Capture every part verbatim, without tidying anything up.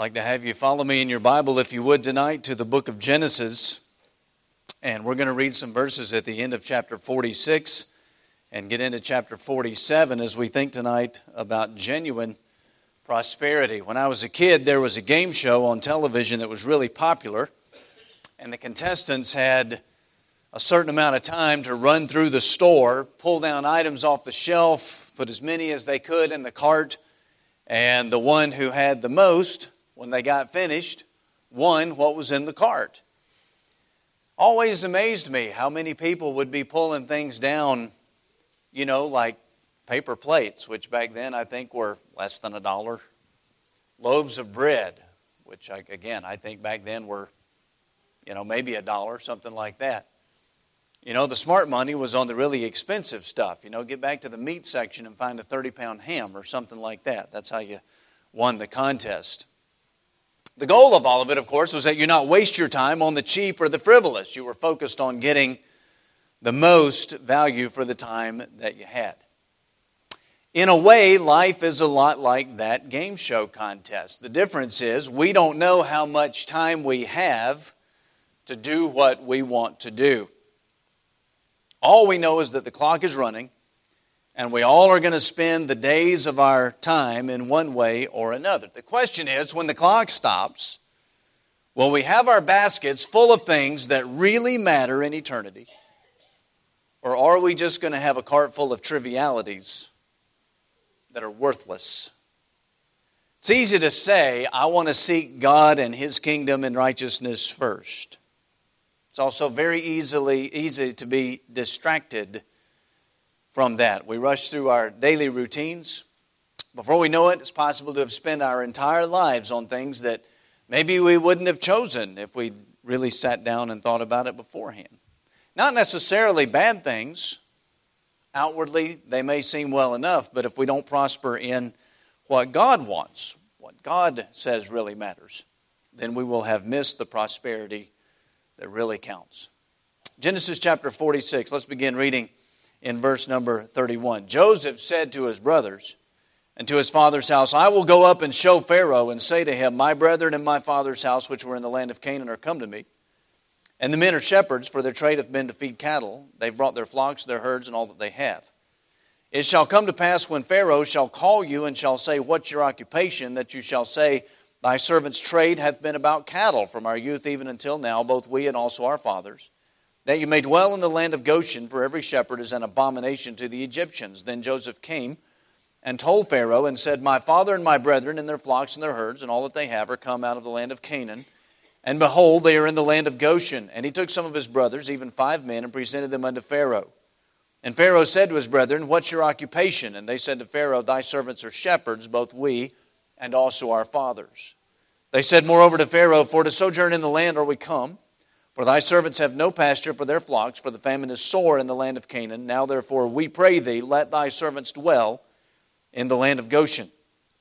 I'd like to have you follow me in your Bible, if you would, tonight to the book of Genesis. And we're going to read some verses at the end of chapter forty-six and get into chapter forty-seven as we think tonight about genuine prosperity. When I was a kid, there was a game show on television that was really popular, and the contestants had a certain amount of time to run through the store, pull down items off the shelf, put as many as they could in the cart, and the one who had the most, when they got finished, won what was in the cart. Always amazed me how many people would be pulling things down, you know, like paper plates, which back then I think were less than a dollar. Loaves of bread, which I, again I think back then were, you know, maybe a dollar, something like that. You know, the smart money was on the really expensive stuff. You know, get back to the meat section and find a thirty-pound ham or something like that. That's how you won the contest. The goal of all of it, of course, was that you not waste your time on the cheap or the frivolous. You were focused on getting the most value for the time that you had. In a way, life is a lot like that game show contest. The difference is we don't know how much time we have to do what we want to do. All we know is that the clock is running, and we all are going to spend the days of our time in one way or another. The question is, when the clock stops, will we have our baskets full of things that really matter in eternity? Or are we just going to have a cart full of trivialities that are worthless? It's easy to say, I want to seek God and His kingdom and righteousness first. It's also very easily easy to be distracted from that. We rush through our daily routines. Before we know it, it's possible to have spent our entire lives on things that maybe we wouldn't have chosen if we really sat down and thought about it beforehand. Not necessarily bad things. Outwardly, they may seem well enough, but if we don't prosper in what God wants, what God says really matters, then we will have missed the prosperity that really counts. Genesis chapter forty-six, let's begin reading in verse number thirty-one. Joseph said to his brothers and to his father's house, I will go up and show Pharaoh and say to him, my brethren and my father's house, which were in the land of Canaan, are come to me. And the men are shepherds, for their trade hath been to feed cattle. They've brought their flocks, their herds, and all that they have. It shall come to pass when Pharaoh shall call you and shall say, what's your occupation? That you shall say, thy servant's trade hath been about cattle from our youth even until now, both we and also our fathers. That you may dwell in the land of Goshen, for every shepherd is an abomination to the Egyptians. Then Joseph came and told Pharaoh and said, my father and my brethren and their flocks and their herds and all that they have are come out of the land of Canaan. And behold, they are in the land of Goshen. And he took some of his brothers, even five men, and presented them unto Pharaoh. And Pharaoh said to his brethren, what's your occupation? And they said to Pharaoh, thy servants are shepherds, both we and also our fathers. They said moreover to Pharaoh, for to sojourn in the land are we come. For thy servants have no pasture for their flocks, for the famine is sore in the land of Canaan. Now therefore we pray thee, let thy servants dwell in the land of Goshen.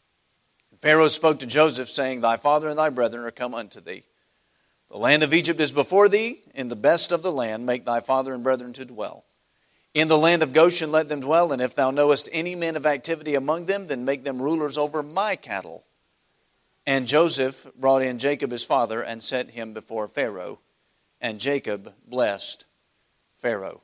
And Pharaoh spoke to Joseph, saying, thy father and thy brethren are come unto thee. The land of Egypt is before thee. In the best of the land make thy father and brethren to dwell. In the land of Goshen let them dwell, and if thou knowest any men of activity among them, then make them rulers over my cattle. And Joseph brought in Jacob his father, and set him before Pharaoh. And Jacob blessed Pharaoh.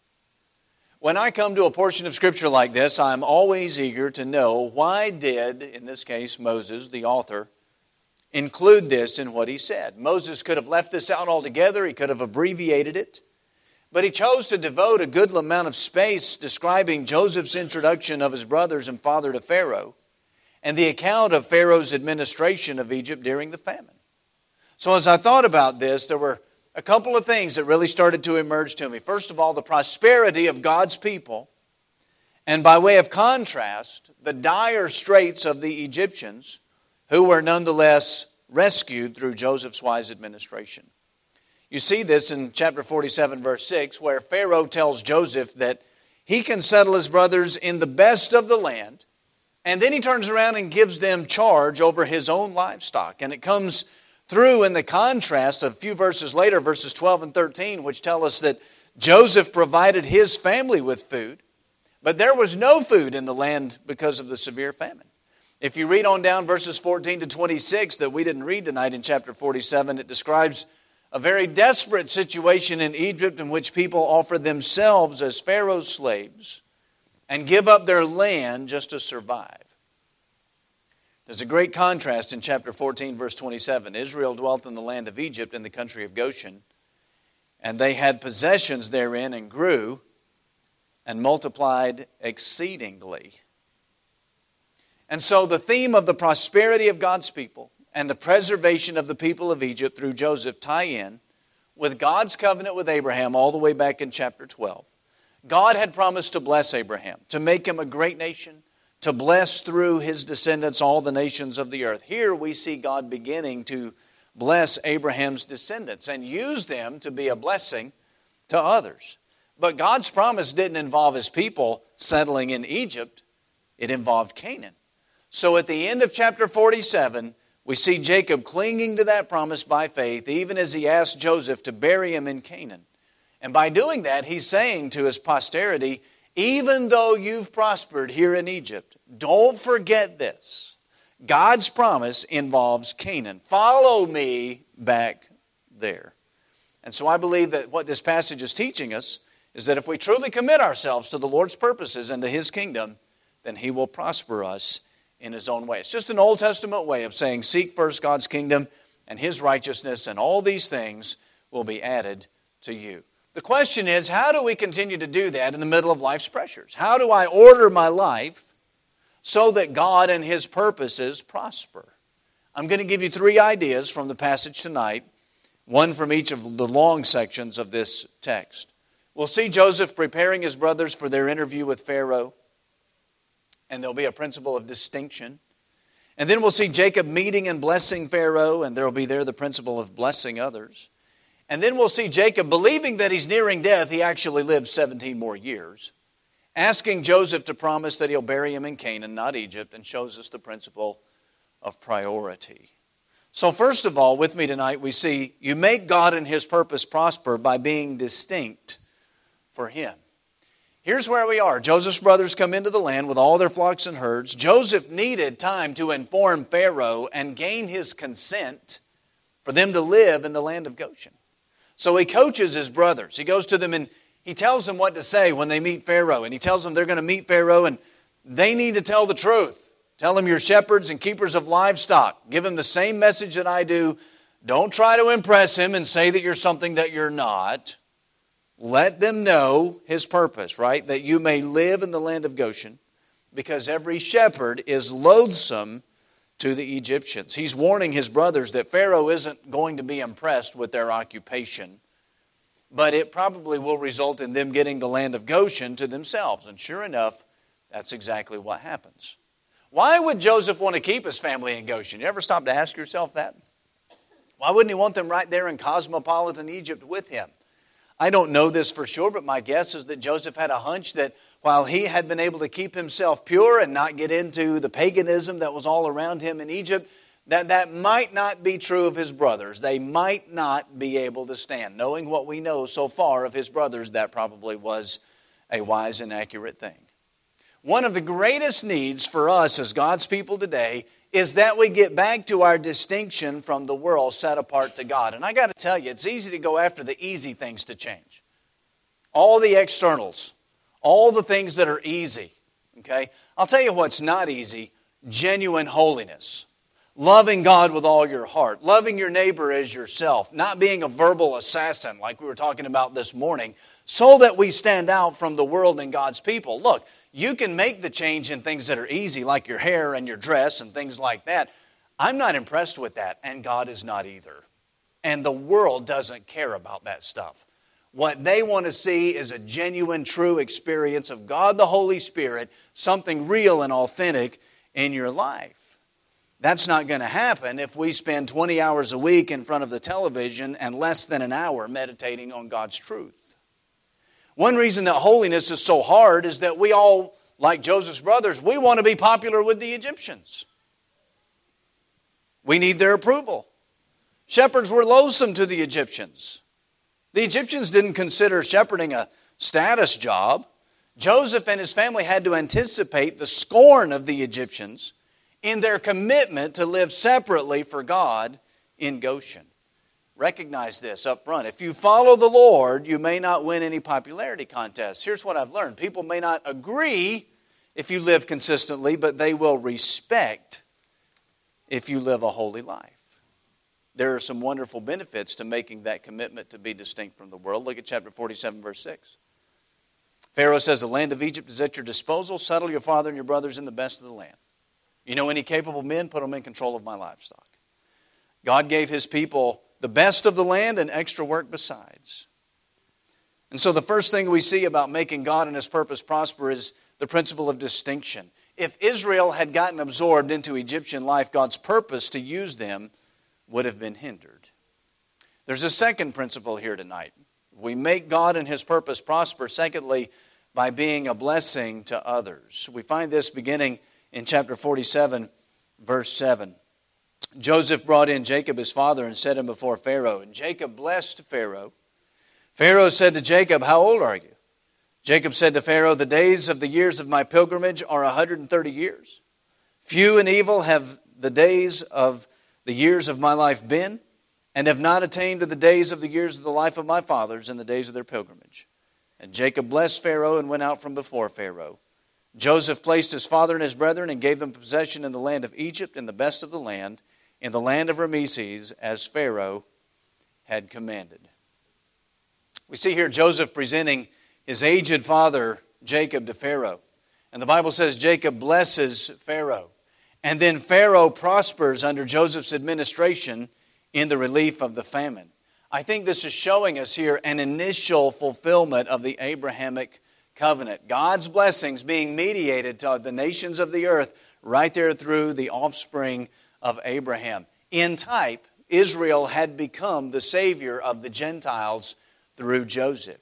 When I come to a portion of Scripture like this, I'm always eager to know why did, in this case Moses, the author, include this in what he said. Moses could have left this out altogether. He could have abbreviated it. But he chose to devote a good amount of space describing Joseph's introduction of his brothers and father to Pharaoh and the account of Pharaoh's administration of Egypt during the famine. So as I thought about this, there were a couple of things that really started to emerge to me. First of all, the prosperity of God's people. And by way of contrast, the dire straits of the Egyptians, who were nonetheless rescued through Joseph's wise administration. You see this in chapter forty-seven, verse six, where Pharaoh tells Joseph that he can settle his brothers in the best of the land, and then he turns around and gives them charge over his own livestock. And it comes through in the contrast of a few verses later, verses twelve and thirteen, which tell us that Joseph provided his family with food, but there was no food in the land because of the severe famine. If you read on down verses fourteen to twenty-six that we didn't read tonight in chapter forty-seven, it describes a very desperate situation in Egypt in which people offer themselves as Pharaoh's slaves and give up their land just to survive. There's a great contrast in chapter fourteen, verse twenty-seven. Israel dwelt in the land of Egypt in the country of Goshen, and they had possessions therein and grew and multiplied exceedingly. And so the theme of the prosperity of God's people and the preservation of the people of Egypt through Joseph tie in with God's covenant with Abraham all the way back in chapter twelve. God had promised to bless Abraham, to make him a great nation, to bless through his descendants all the nations of the earth. Here we see God beginning to bless Abraham's descendants and use them to be a blessing to others. But God's promise didn't involve his people settling in Egypt. It involved Canaan. So at the end of chapter forty-seven, we see Jacob clinging to that promise by faith, even as he asked Joseph to bury him in Canaan. And by doing that, he's saying to his posterity, even though you've prospered here in Egypt, don't forget this. God's promise involves Canaan. Follow me back there. And so I believe that what this passage is teaching us is that if we truly commit ourselves to the Lord's purposes and to his kingdom, then he will prosper us in his own way. It's just an Old Testament way of saying, seek first God's kingdom and his righteousness, and all these things will be added to you. The question is, how do we continue to do that in the middle of life's pressures? How do I order my life so that God and his purposes prosper? I'm going to give you three ideas from the passage tonight, one from each of the long sections of this text. We'll see Joseph preparing his brothers for their interview with Pharaoh, and there'll be a principle of distinction. And then we'll see Jacob meeting and blessing Pharaoh, and there'll be there the principle of blessing others. And then we'll see Jacob believing that he's nearing death. He actually lived seventeen more years, asking Joseph to promise that he'll bury him in Canaan, not Egypt, and shows us the principle of priority. So first of all, with me tonight, we see you make God and his purpose prosper by being distinct for him. Here's where we are. Joseph's brothers come into the land with all their flocks and herds. Joseph needed time to inform Pharaoh and gain his consent for them to live in the land of Goshen. So he coaches his brothers. He goes to them and he tells them what to say when they meet Pharaoh. And he tells them they're going to meet Pharaoh and they need to tell the truth. Tell him you're shepherds and keepers of livestock. Give him the same message that I do. Don't try to impress him and say that you're something that you're not. Let them know his purpose, right? That you may live in the land of Goshen, because every shepherd is loathsome to the Egyptians. He's warning his brothers that Pharaoh isn't going to be impressed with their occupation, but it probably will result in them getting the land of Goshen to themselves. And sure enough, that's exactly what happens. Why would Joseph want to keep his family in Goshen? You ever stop to ask yourself that? Why wouldn't he want them right there in cosmopolitan Egypt with him? I don't know this for sure, but my guess is that Joseph had a hunch that while he had been able to keep himself pure and not get into the paganism that was all around him in Egypt, that that might not be true of his brothers. They might not be able to stand. Knowing what we know so far of his brothers, that probably was a wise and accurate thing. One of the greatest needs for us as God's people today is that we get back to our distinction from the world set apart to God. And I got to tell you, it's easy to go after the easy things to change. All the externals, all the things that are easy. Okay? I'll tell you what's not easy: genuine holiness. Loving God with all your heart. Loving your neighbor as yourself. Not being a verbal assassin like we were talking about this morning, so that we stand out from the world and God's people. Look, you can make the change in things that are easy, like your hair and your dress and things like that. I'm not impressed with that, and God is not either. And the world doesn't care about that stuff. What they want to see is a genuine, true experience of God the Holy Spirit, something real and authentic in your life. That's not going to happen if we spend twenty hours a week in front of the television and less than an hour meditating on God's truth. One reason that holiness is so hard is that we all, like Joseph's brothers, we want to be popular with the Egyptians. We need their approval. Shepherds were loathsome to the Egyptians. The Egyptians didn't consider shepherding a status job. Joseph and his family had to anticipate the scorn of the Egyptians in their commitment to live separately for God in Goshen. Recognize this up front. If you follow the Lord, you may not win any popularity contests. Here's what I've learned. People may not agree if you live consistently, but they will respect if you live a holy life. There are some wonderful benefits to making that commitment to be distinct from the world. Look at chapter forty-seven, verse six. Pharaoh says, the land of Egypt is at your disposal. Settle your father and your brothers in the best of the land. You know any capable men? Put them in control of my livestock. God gave His people the best of the land and extra work besides. And so the first thing we see about making God and His purpose prosper is the principle of distinction. If Israel had gotten absorbed into Egyptian life, God's purpose to use them would have been hindered. There's a second principle here tonight. We make God and His purpose prosper, secondly, by being a blessing to others. We find this beginning in chapter forty-seven, verse seven. Joseph brought in Jacob his father and set him before Pharaoh. And Jacob blessed Pharaoh. Pharaoh said to Jacob, how old are you? Jacob said to Pharaoh, the days of the years of my pilgrimage are one hundred thirty years. Few and evil have the days of the years of my life been, and have not attained to the days of the years of the life of my fathers in the days of their pilgrimage. And Jacob blessed Pharaoh and went out from before Pharaoh. Joseph placed his father and his brethren and gave them possession in the land of Egypt and the best of the land, in the land of Rameses, as Pharaoh had commanded. We see here Joseph presenting his aged father, Jacob, to Pharaoh. And the Bible says Jacob blesses Pharaoh. And then Pharaoh prospers under Joseph's administration in the relief of the famine. I think this is showing us here an initial fulfillment of the Abrahamic covenant. God's blessings being mediated to the nations of the earth right there through the offspring of Abraham. In type, Israel had become the Savior of the Gentiles through Joseph.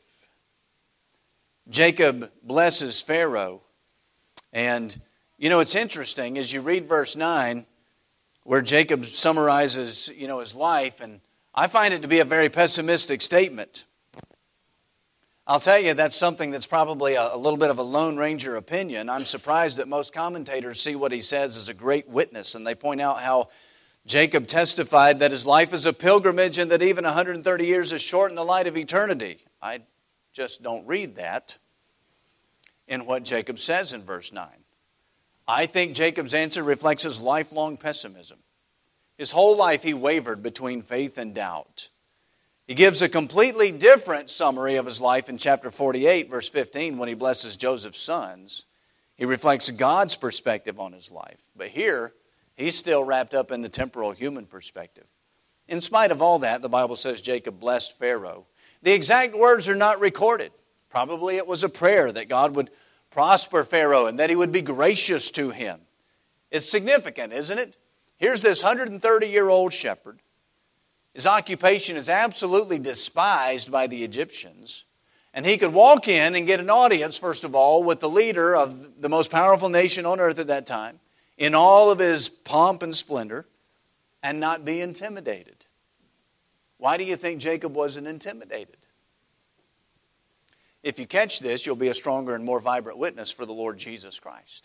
Jacob blesses Pharaoh. And, you know, it's interesting as you read verse nine, where Jacob summarizes, you know, his life, and I find it to be a very pessimistic statement. I'll tell you, that's something that's probably a, a little bit of a Lone Ranger opinion. I'm surprised that most commentators see what he says as a great witness, and they point out how Jacob testified that his life is a pilgrimage and that even one hundred thirty years is short in the light of eternity. I just don't read that in what Jacob says in verse nine. I think Jacob's answer reflects his lifelong pessimism. His whole life he wavered between faith and doubt. He gives a completely different summary of his life in chapter forty-eight, verse fifteen, when he blesses Joseph's sons. He reflects God's perspective on his life. But here, he's still wrapped up in the temporal human perspective. In spite of all that, the Bible says Jacob blessed Pharaoh. The exact words are not recorded. Probably it was a prayer that God would prosper Pharaoh and that he would be gracious to him. It's significant, isn't it? Here's this one hundred thirty-year-old shepherd. His occupation is absolutely despised by the Egyptians. And he could walk in and get an audience, first of all, with the leader of the most powerful nation on earth at that time, in all of his pomp and splendor, and not be intimidated. Why do you think Jacob wasn't intimidated? If you catch this, you'll be a stronger and more vibrant witness for the Lord Jesus Christ.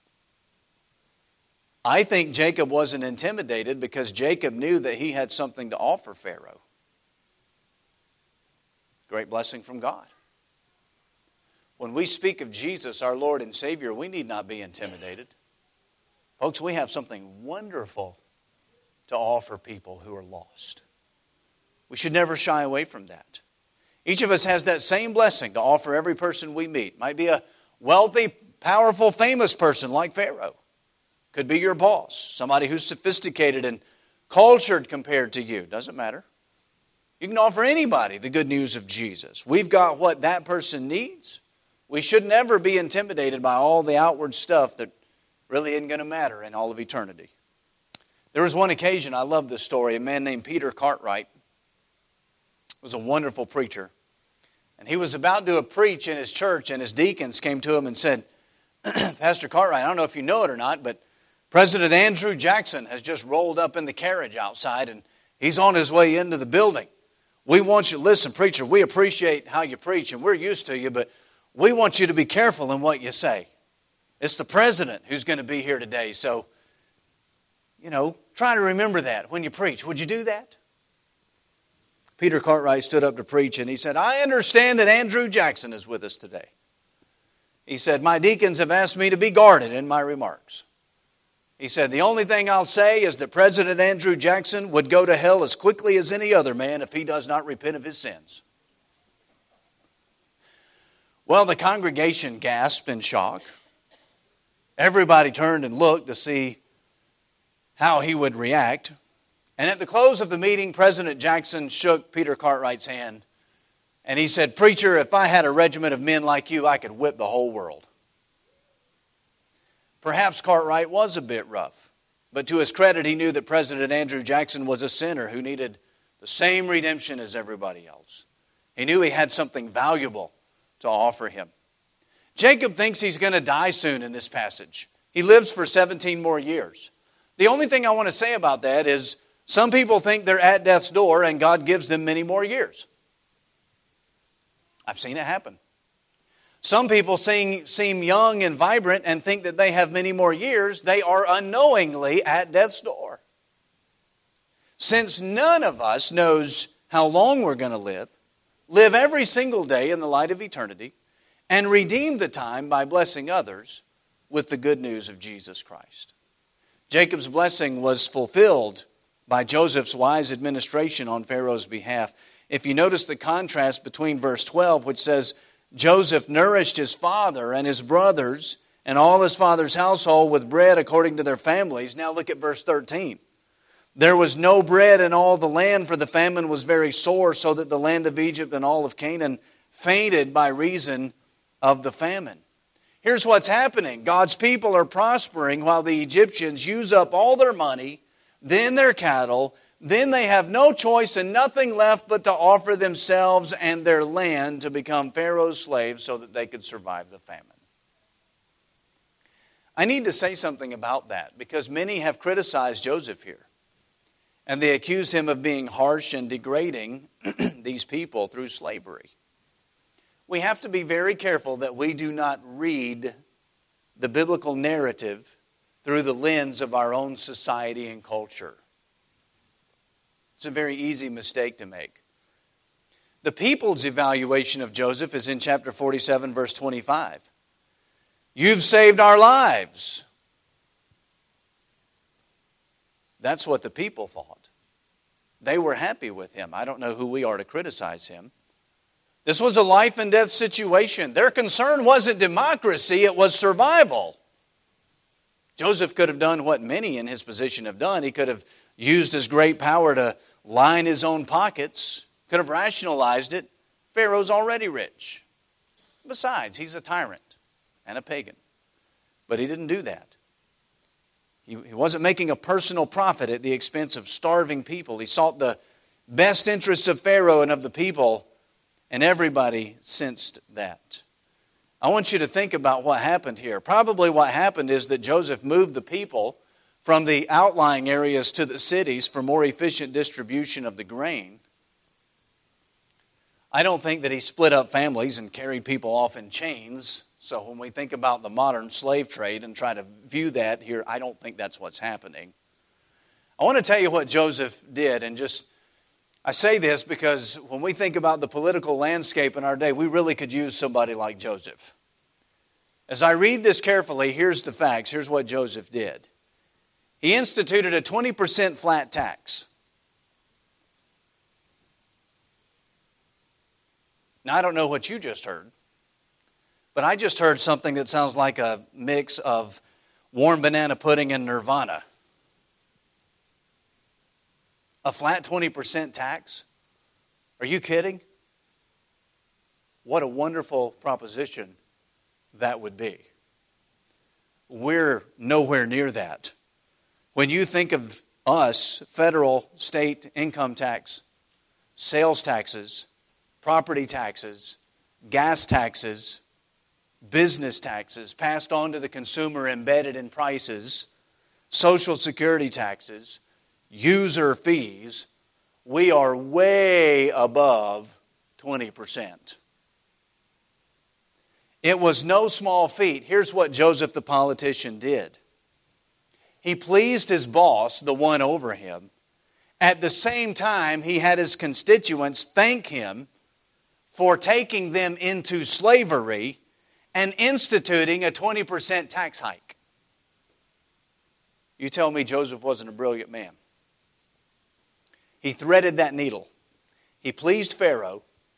I think Jacob wasn't intimidated because Jacob knew that he had something to offer Pharaoh. Great blessing from God. When we speak of Jesus, our Lord and Savior, we need not be intimidated. Folks, we have something wonderful to offer people who are lost. We should never shy away from that. Each of us has that same blessing to offer every person we meet. Might be a wealthy, powerful, famous person like Pharaoh. Could be your boss, somebody who's sophisticated and cultured compared to you. Doesn't matter. You can offer anybody the good news of Jesus. We've got what that person needs. We should never be intimidated by all the outward stuff that really isn't going to matter in all of eternity. There was one occasion, I love this story, a man named Peter Cartwright was a wonderful preacher. And he was about to preach in his church, and his deacons came to him and said, Pastor Cartwright, I don't know if you know it or not, but President Andrew Jackson has just rolled up in the carriage outside, and he's on his way into the building. We want you, listen, preacher, we appreciate how you preach, and we're used to you, but we want you to be careful in what you say. It's the president who's going to be here today, so you know, try to remember that when you preach. Would you do that? Peter Cartwright stood up to preach and he said, I understand that Andrew Jackson is with us today. He said, my deacons have asked me to be guarded in my remarks. He said, the only thing I'll say is that President Andrew Jackson would go to hell as quickly as any other man if he does not repent of his sins. Well, the congregation gasped in shock. Everybody turned and looked to see how he would react. And at the close of the meeting, President Jackson shook Peter Cartwright's hand. And he said, preacher, if I had a regiment of men like you, I could whip the whole world. Perhaps Cartwright was a bit rough. But to his credit, he knew that President Andrew Jackson was a sinner who needed the same redemption as everybody else. He knew he had something valuable to offer him. Jacob thinks he's going to die soon in this passage. He lives for seventeen more years. The only thing I want to say about that is some people think they're at death's door and God gives them many more years. I've seen it happen. Some people seem, seem young and vibrant and think that they have many more years. They are unknowingly at death's door. Since none of us knows how long we're going to live, live every single day in the light of eternity and redeem the time by blessing others with the good news of Jesus Christ. Jacob's blessing was fulfilled by Joseph's wise administration on Pharaoh's behalf. If you notice the contrast between verse twelve, which says, Joseph nourished his father and his brothers and all his father's household with bread according to their families. Now look at verse thirteen. There was no bread in all the land, for the famine was very sore, so that the land of Egypt and all of Canaan fainted by reason of the famine. Here's what's happening. God's people are prospering while the Egyptians use up all their money, then their cattle. Then they have no choice and nothing left but to offer themselves and their land to become Pharaoh's slaves so that they could survive the famine. I need to say something about that because many have criticized Joseph here. And they accuse him of being harsh and degrading these people through slavery. We have to be very careful that we do not read the biblical narrative through the lens of our own society and culture. It's a very easy mistake to make. The people's evaluation of Joseph is in chapter forty-seven, verse twenty-five. You've saved our lives. That's what the people thought. They were happy with him. I don't know who we are to criticize him. This was a life and death situation. Their concern wasn't democracy, it was survival. Joseph could have done what many in his position have done. He could have used his great power to line his own pockets, could have rationalized it. Pharaoh's already rich. Besides, he's a tyrant and a pagan. But he didn't do that. He, he wasn't making a personal profit at the expense of starving people. He sought the best interests of Pharaoh and of the people, and everybody sensed that. I want you to think about what happened here. Probably what happened is that Joseph moved the people from the outlying areas to the cities for more efficient distribution of the grain. I don't think that he split up families and carried people off in chains. So when we think about the modern slave trade and try to view that here, I don't think that's what's happening. I want to tell you what Joseph did, and just, I say this because when we think about the political landscape in our day, we really could use somebody like Joseph. As I read this carefully, here's the facts. Here's what Joseph did. He instituted a twenty percent flat tax. Now, I don't know what you just heard, but I just heard something that sounds like a mix of warm banana pudding and Nirvana. A flat twenty percent tax? Are you kidding? What a wonderful proposition that would be. We're nowhere near that. When you think of us, federal, state income tax, sales taxes, property taxes, gas taxes, business taxes passed on to the consumer embedded in prices, Social Security taxes, user fees, we are way above twenty percent. It was no small feat. Here's what Joseph the politician did. He pleased his boss, the one over him. At the same time, he had his constituents thank him for taking them into slavery and instituting a twenty percent tax hike. You tell me Joseph wasn't a brilliant man. He threaded that needle. He pleased Pharaoh.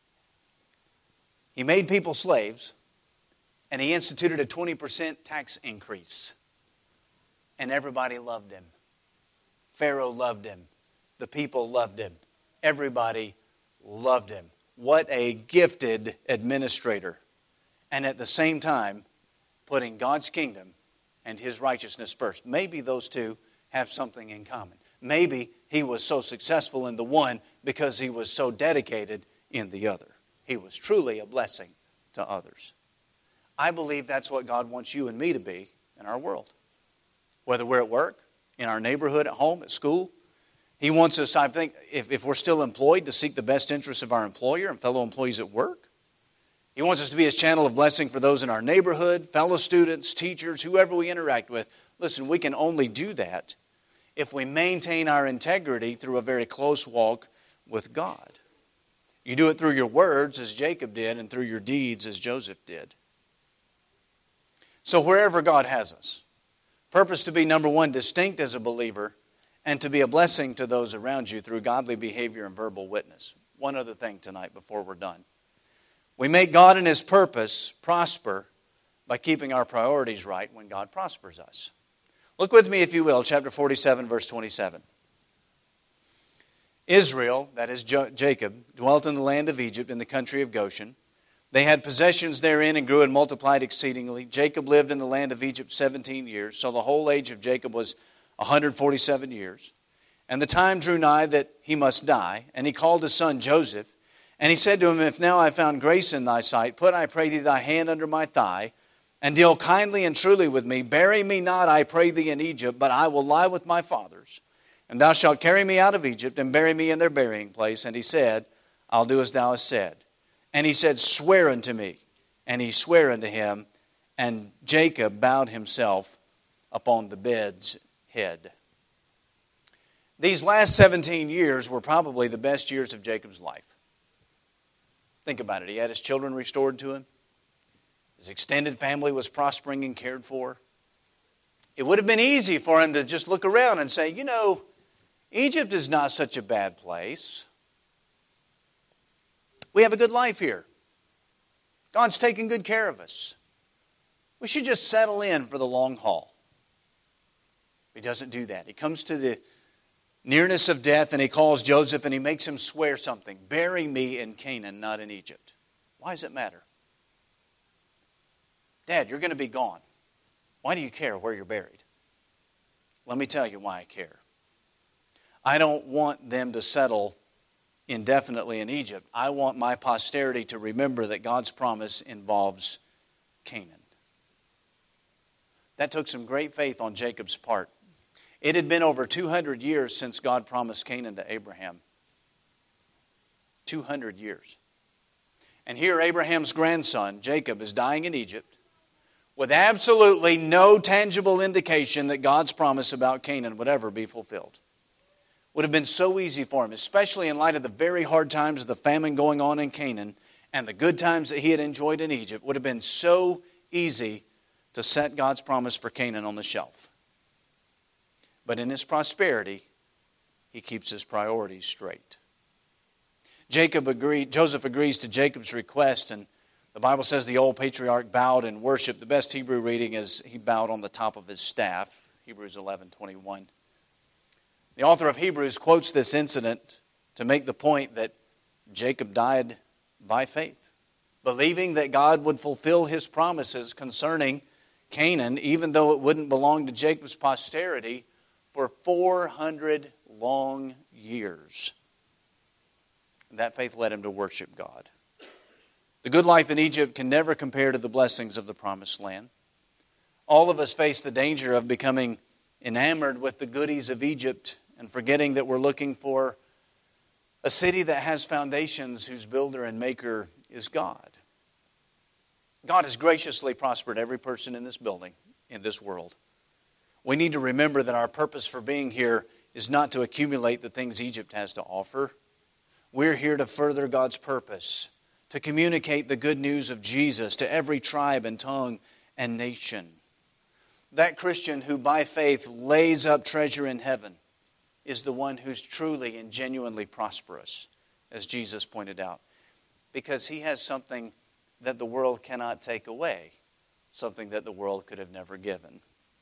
He made people slaves. And he instituted a twenty percent tax increase. And everybody loved him. Pharaoh loved him. The people loved him. Everybody loved him. What a gifted administrator. And at the same time, putting God's kingdom and His righteousness first. Maybe those two have something in common. Maybe he was so successful in the one because he was so dedicated in the other. He was truly a blessing to others. I believe that's what God wants you and me to be in our world. Whether we're at work, in our neighborhood, at home, at school. He wants us, I think, if, if we're still employed, to seek the best interests of our employer and fellow employees at work. He wants us to be His channel of blessing for those in our neighborhood, fellow students, teachers, whoever we interact with. Listen, we can only do that if we maintain our integrity through a very close walk with God. You do it through your words, as Jacob did, and through your deeds, as Joseph did. So wherever God has us, purpose to be, number one, distinct as a believer, and to be a blessing to those around you through godly behavior and verbal witness. One other thing tonight before we're done. We make God and His purpose prosper by keeping our priorities right when God prospers us. Look with me, if you will, chapter forty-seven, verse twenty-seven. Israel, that is Jacob, dwelt in the land of Egypt in the country of Goshen. They had possessions therein and grew and multiplied exceedingly. Jacob lived in the land of Egypt seventeen years, so the whole age of Jacob was one hundred forty-seven years. And the time drew nigh that he must die, and he called his son Joseph. And he said to him, If now I found grace in thy sight, put, I pray thee, thy hand under my thigh, and deal kindly and truly with me. Bury me not, I pray thee, in Egypt, but I will lie with my fathers. And thou shalt carry me out of Egypt, and bury me in their burying place. And he said, I'll do as thou hast said. And he said, Swear unto me. And he sware unto him, and Jacob bowed himself upon the bed's head. These last seventeen years were probably the best years of Jacob's life. Think about it. He had his children restored to him. His extended family was prospering and cared for. It would have been easy for him to just look around and say, you know, Egypt is not such a bad place. We have a good life here. God's taking good care of us. We should just settle in for the long haul. He doesn't do that. He comes to the nearness of death and he calls Joseph and he makes him swear something. Bury me in Canaan, not in Egypt. Why does it matter? Dad, you're going to be gone. Why do you care where you're buried? Let me tell you why I care. I don't want them to settle indefinitely in Egypt. I want my posterity to remember that God's promise involves Canaan. That took some great faith on Jacob's part. It had been over two hundred years since God promised Canaan to Abraham. two hundred years. And here Abraham's grandson, Jacob, is dying in Egypt with absolutely no tangible indication that God's promise about Canaan would ever be fulfilled. Would have been so easy for him, especially in light of the very hard times of the famine going on in Canaan and the good times that he had enjoyed in Egypt. Would have been so easy to set God's promise for Canaan on the shelf. But in his prosperity, he keeps his priorities straight. Jacob agreed, Joseph agrees to Jacob's request, and the Bible says the old patriarch bowed in worship. The best Hebrew reading is he bowed on the top of his staff, Hebrews eleven twenty-one. The author of Hebrews quotes this incident to make the point that Jacob died by faith, believing that God would fulfill His promises concerning Canaan, even though it wouldn't belong to Jacob's posterity for four hundred long years. And that faith led him to worship God. The good life in Egypt can never compare to the blessings of the Promised Land. All of us face the danger of becoming enamored with the goodies of Egypt and forgetting that we're looking for a city that has foundations whose builder and maker is God. God has graciously prospered every person in this building, in this world. We need to remember that our purpose for being here is not to accumulate the things Egypt has to offer. We're here to further God's purpose, to communicate the good news of Jesus to every tribe and tongue and nation. That Christian who by faith lays up treasure in heaven is the one who's truly and genuinely prosperous, as Jesus pointed out, because he has something that the world cannot take away, something that the world could have never given.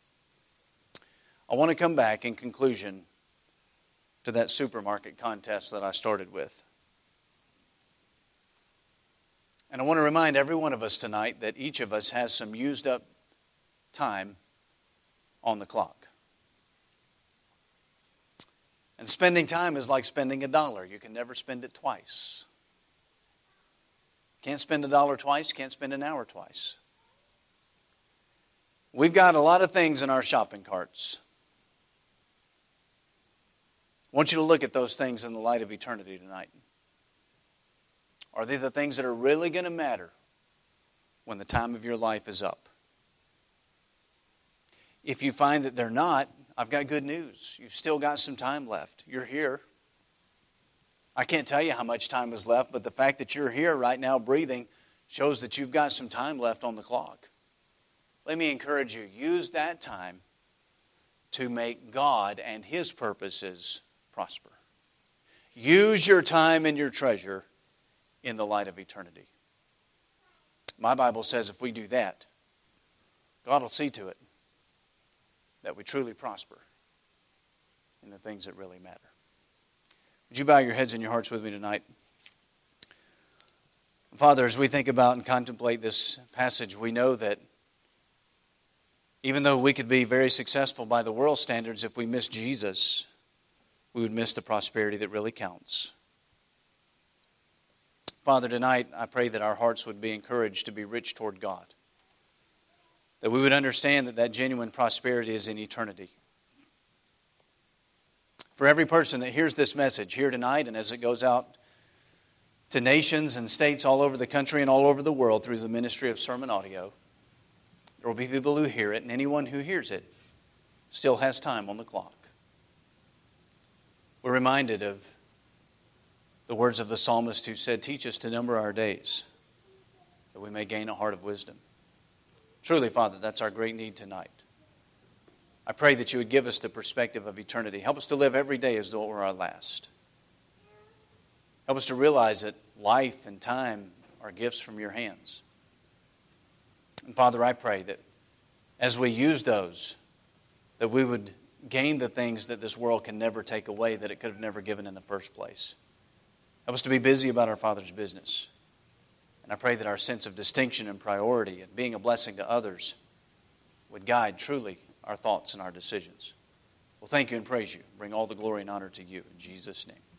I want to come back in conclusion to that supermarket contest that I started with. And I want to remind every one of us tonight that each of us has some used up time on the clock. And spending time is like spending a dollar. You can never spend it twice. Can't spend a dollar twice, can't spend an hour twice. We've got a lot of things in our shopping carts. I want you to look at those things in the light of eternity tonight. Are they the things that are really going to matter when the time of your life is up? If you find that they're not, I've got good news. You've still got some time left. You're here. I can't tell you how much time is left, but the fact that you're here right now breathing shows that you've got some time left on the clock. Let me encourage you, use that time to make God and His purposes prosper. Use your time and your treasure in the light of eternity. My Bible says if we do that, God will see to it that we truly prosper in the things that really matter. Would you bow your heads and your hearts with me tonight? Father, as we think about and contemplate this passage, we know that even though we could be very successful by the world's standards, if we miss Jesus, we would miss the prosperity that really counts. Father, tonight I pray that our hearts would be encouraged to be rich toward God. That we would understand that that genuine prosperity is in eternity. For every person that hears this message here tonight and as it goes out to nations and states all over the country and all over the world through the ministry of sermon audio, there will be people who hear it, and anyone who hears it still has time on the clock. We're reminded of the words of the psalmist who said, "Teach us to number our days, that we may gain a heart of wisdom." Truly, Father, that's our great need tonight. I pray that you would give us the perspective of eternity. Help us to live every day as though it were our last. Help us to realize that life and time are gifts from your hands. And Father, I pray that as we use those, that we would gain the things that this world can never take away, that it could have never given in the first place. Help us to be busy about our Father's business. And I pray that our sense of distinction and priority and being a blessing to others would guide truly our thoughts and our decisions. Well, thank you and praise you. Bring all the glory and honor to you in Jesus' name.